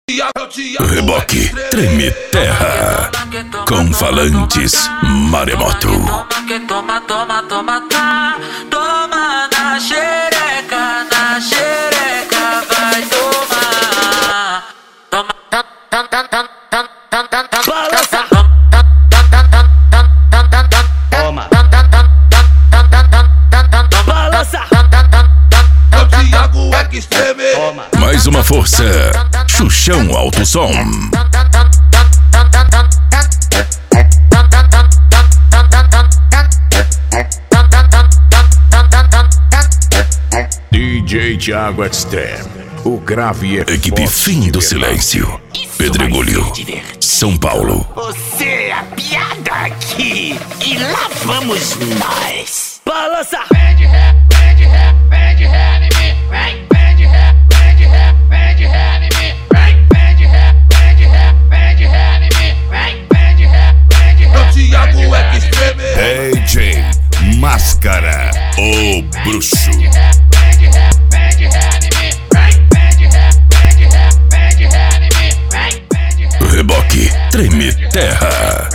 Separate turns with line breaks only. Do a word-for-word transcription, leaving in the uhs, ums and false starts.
Reboque treme terra com falantes maremoto.
Toma, toma, toma, tá. Toma na xereca, na xereca, vai tomar. Toma, tam, tam, tam, tam, tam, tam, tam, tam. Balança. Toma. Balança.
É o Thiago Extreme.
Mais uma força, Xuxão Alto Som.
D J Thiago Extreme, o grave é
Equipe Fim do Silêncio, Pedregulho, São Paulo.
Você é a piada aqui e lá vamos nós.
Balança.
Vem de ré, vem de ré, vem de ré em mim. Vem, vem de ré, vem de ré, vem de ré em mim. Vem, vem de ré, vem de ré, vem de ré em mim. Vem, vem de ré, vem de ré.
É o Thiago Extreme.
D J Máscara, o bruxo.
Vem de ré, vem de ré, vem de ré em mim. Vem, vem de ré, vem de ré, vem de ré em mim. Vem, vem de ré.
Reboque treme terra.